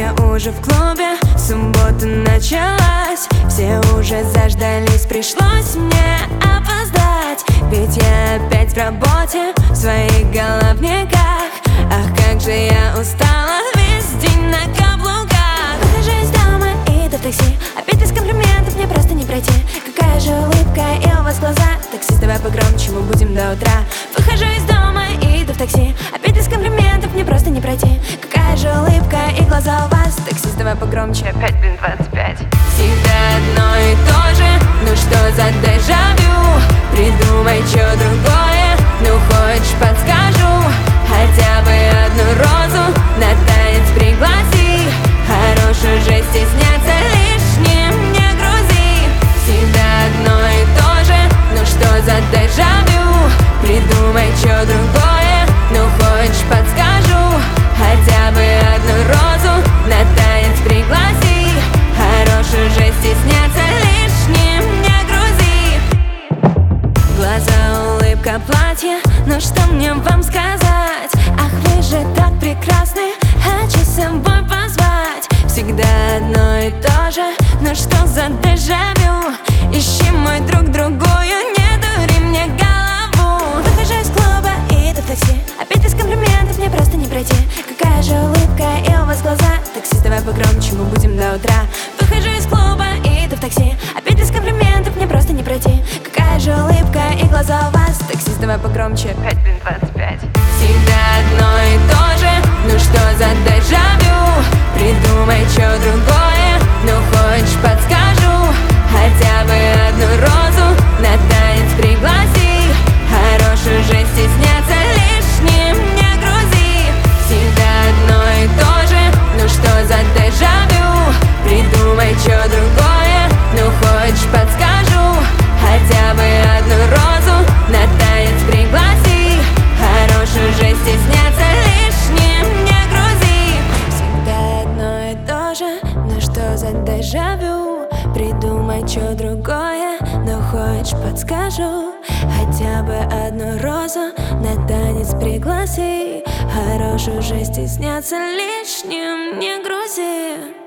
все уже в клубе, суббота началась. Все уже заждались, пришлось мне опоздать. Ведь я опять в работе, в своих головниках. Ах, как же я устала, весь день на каблуках. Выхожу из дома и иду в такси, опять без комплиментов мне просто не пройти. Какая же улыбка и у вас глаза, таксист, давай погромче, мы будем до утра. Выхожу из дома и иду в такси, опять без комплиментов мне просто не пройти. Какая же улыбка и глаза у вас, таксист, давай погромче, опять, 25. Всегда одно и то же, ну что за дежавю? Придумай что другое, ну хочешь подскажу. Хотя бы одну розу на танец пригласи. Хорошую же стесняться лишним не грузи. Всегда одно и то же, ну что за дежавю? Придумай что другое, ну хочешь подскажу. Хотя бы одну розу на танец пригласи. Хорошую же стесняться лишним не грузи. Глаза, улыбка, платье, ну что мне вам сказать? Ах, вы же так прекрасны, хочу с собой позвать. Всегда одно и то же, ну что за дежавю? Ищи, мой друг, другую, не дури мне голову. Выхожу из клуба и иду в такси, опять без комплиментов мне просто не пройти. Какая же улыбка и у вас глаза, таксист, давай погромче, мы будем до утра. Выхожу из клуба и иду в такси, опять без комплиментов мне просто не пройти. Какая же улыбка и глаза у вас, таксист, давай погромче, опять, 25. Всегда одно и то же, ну что за дежавю? Придумай что другое, ну хочешь подскажу. Хотя бы одну розу на танец пригласи. Хорошую же стесняться лишним не грузи. Всегда одно и то же, ну что за дежавю? Придумай что другое, ну хочешь подскажу. Хотя бы одну розу на танец пригласи. Хорошую же стесняться лишним не грузи. Всегда одно и то же, ну что за дежавю? Придумай что другое, но хочешь подскажу. Хотя бы одну розу на танец пригласи. Хорошую же стесняться лишним не грузи.